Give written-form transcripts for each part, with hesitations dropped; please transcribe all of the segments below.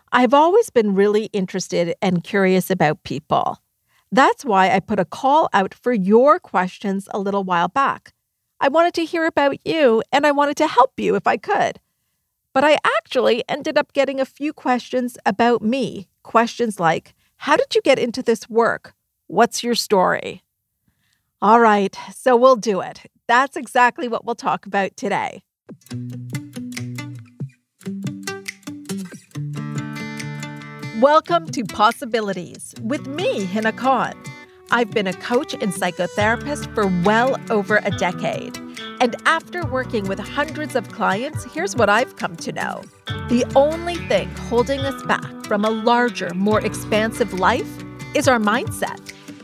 I've always been really interested and curious about people. That's why I put a call out for your questions a little while back. I wanted to hear about you, and I wanted to help you if I could. But I actually ended up getting a few questions about me. Questions like, how did you get into this work? What's your story? All right, so we'll do it. That's exactly what we'll talk about today. Welcome to Possibilities with me, Hina Khan. I've been a coach and psychotherapist for well over a decade. And after working with hundreds of clients, here's what I've come to know. The only thing holding us back from a larger, more expansive life is our mindset.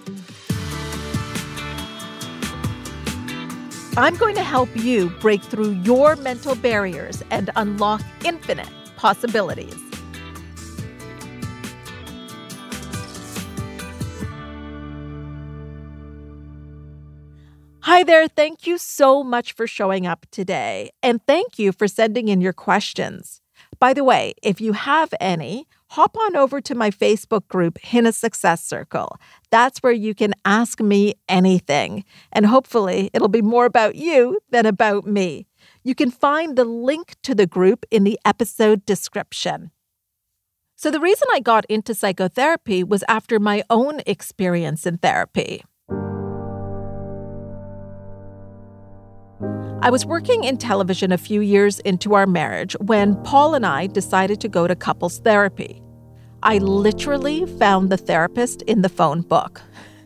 I'm going to help you break through your mental barriers and unlock infinite possibilities. Hi there. Thank you so much for showing up today. And thank you for sending in your questions. By the way, if you have any, hop on over to my Facebook group, Hina Success Circle. That's where you can ask me anything. And hopefully it'll be more about you than about me. You can find the link to the group in the episode description. So the reason I got into psychotherapy was after my own experience in therapy. I was working in television a few years into our marriage when Paul and I decided to go to couples therapy. I literally found the therapist in the phone book.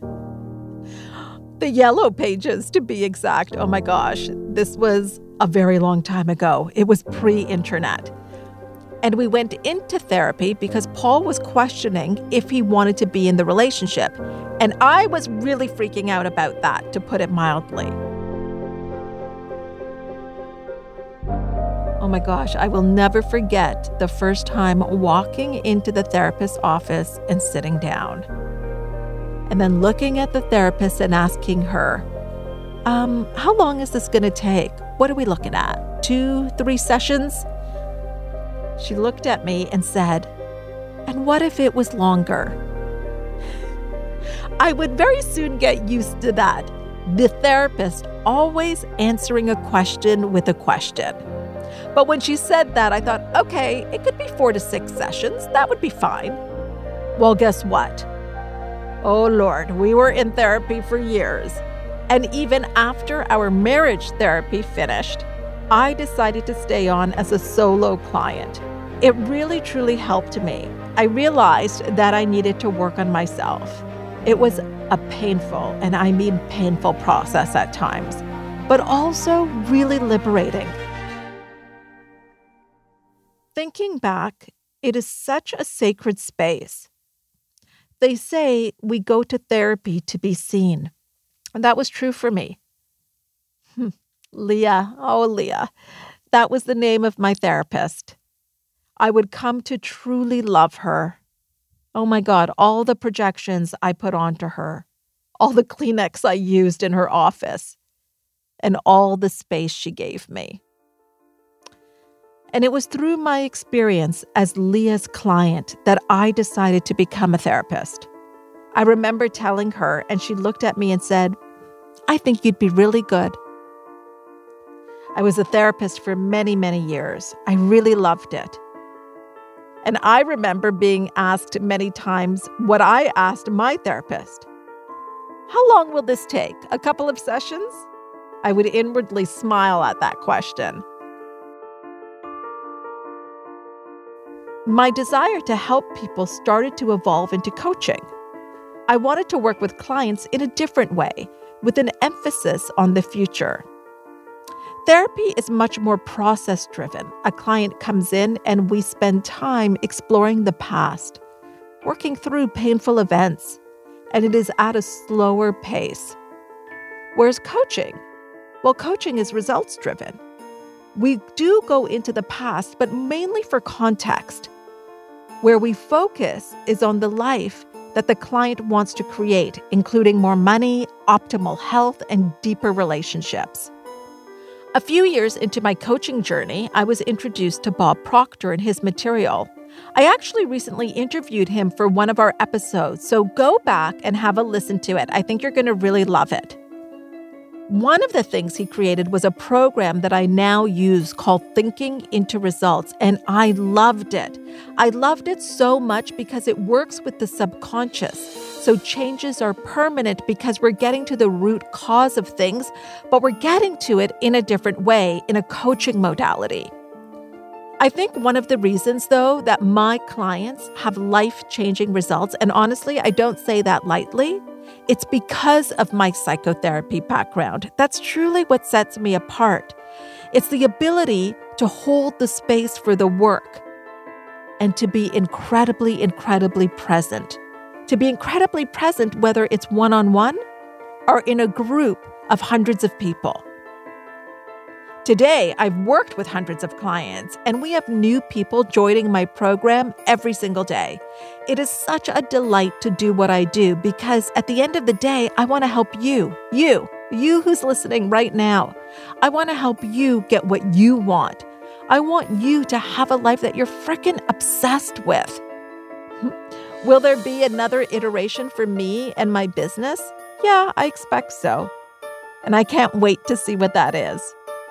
The yellow pages, to be exact. Oh my gosh, this was a very long time ago. It was pre-internet. And we went into therapy because Paul was questioning if he wanted to be in the relationship. And I was really freaking out about that, to put it mildly. Oh my gosh, I will never forget the first time walking into the therapist's office and sitting down. And then looking at the therapist and asking her, how long is this going to take? What are we looking at? 2, 3 sessions? She looked at me and said, and what if it was longer? I would very soon get used to that. The therapist always answering a question with a question. But when she said that, I thought, okay, it could be 4 to 6 sessions. That would be fine. Well, guess what? Oh, Lord, we were in therapy for years. And even after our marriage therapy finished, I decided to stay on as a solo client. It really, truly helped me. I realized that I needed to work on myself. It was a painful, and I mean painful process at times, but also really liberating. Thinking back, it is such a sacred space. They say we go to therapy to be seen. And that was true for me. Leah, oh Leah, that was the name of my therapist. I would come to truly love her. Oh my God, all the projections I put onto her, all the Kleenex I used in her office, and all the space she gave me. And it was through my experience as Leah's client that I decided to become a therapist. I remember telling her, and she looked at me and said, I think you'd be really good. I was a therapist for many, many years. I really loved it. And I remember being asked many times what I asked my therapist. How long will this take? A couple of sessions? I would inwardly smile at that question. My desire to help people started to evolve into coaching. I wanted to work with clients in a different way, with an emphasis on the future. Therapy is much more process-driven. A client comes in and we spend time exploring the past, working through painful events, and it is at a slower pace. Whereas coaching is results-driven. We do go into the past, but mainly for context. Where we focus is on the life that the client wants to create, including more money, optimal health, and deeper relationships. A few years into my coaching journey, I was introduced to Bob Proctor and his material, I actually recently interviewed him for one of our episodes, so go back and have a listen to it. I think you're going to really love it. One of the things he created was a program that I now use called Thinking into Results, and I loved it. I loved it so much because it works with the subconscious. So changes are permanent because we're getting to the root cause of things, but we're getting to it in a different way, in a coaching modality. I think one of the reasons, though, that my clients have life-changing results, and honestly, I don't say that lightly, it's because of my psychotherapy background. That's truly what sets me apart. It's the ability to hold the space for the work and to be incredibly, incredibly present. To be incredibly present, whether it's one-on-one or in a group of hundreds of people. Today, I've worked with hundreds of clients, and we have new people joining my program every single day. It is such a delight to do what I do because at the end of the day, I want to help you who's listening right now. I want to help you get what you want. I want you to have a life that you're freaking obsessed with. Will there be another iteration for me and my business? Yeah, I expect so. And I can't wait to see what that is.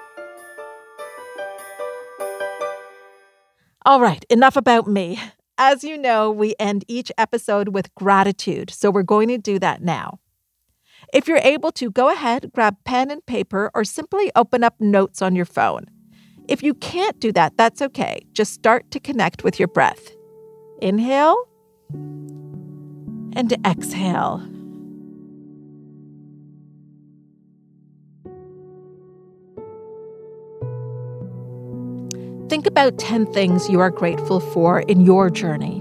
All right, enough about me. As you know, we end each episode with gratitude, so we're going to do that now. If you're able to, go ahead, grab pen and paper, or simply open up notes on your phone. If you can't do that, that's okay. Just start to connect with your breath. Inhale and exhale. Think about 10 things you are grateful for in your journey.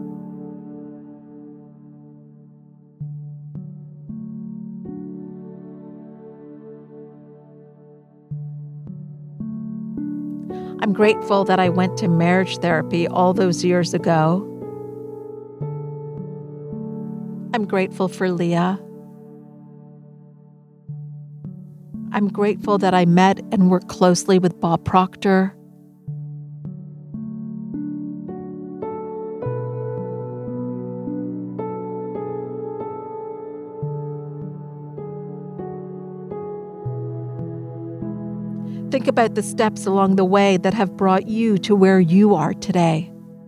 I'm grateful that I went to marriage therapy all those years ago. I'm grateful for Leah. I'm grateful that I met and worked closely with Bob Proctor. Think about the steps along the way that have brought you to where you are today.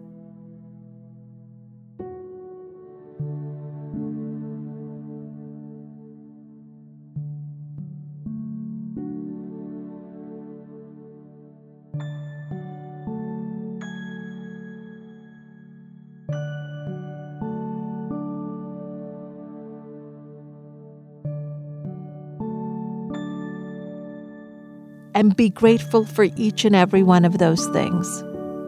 And be grateful for each and every one of those things.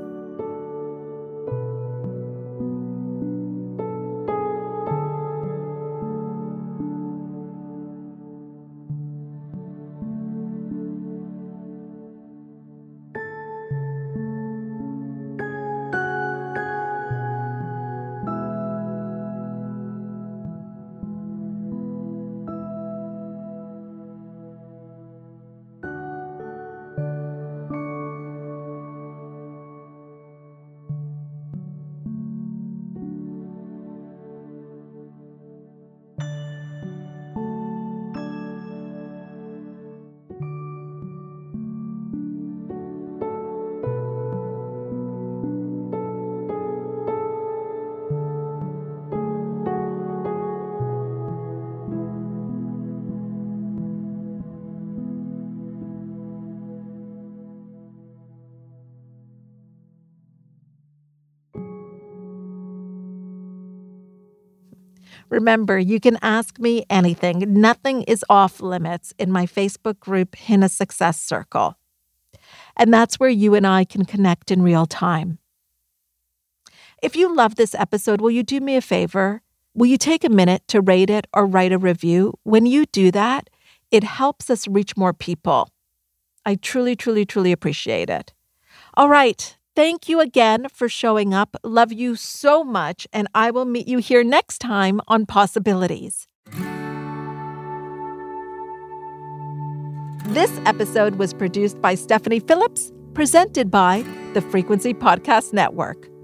Remember, you can ask me anything. Nothing is off limits in my Facebook group, Hina Success Circle. And that's where you and I can connect in real time. If you love this episode, will you do me a favor? Will you take a minute to rate it or write a review? When you do that, it helps us reach more people. I truly, truly, truly appreciate it. All right. Thank you again for showing up. Love you so much, and I will meet you here next time on Possibilities. This episode was produced by Stephanie Phillips, presented by the Frequency Podcast Network.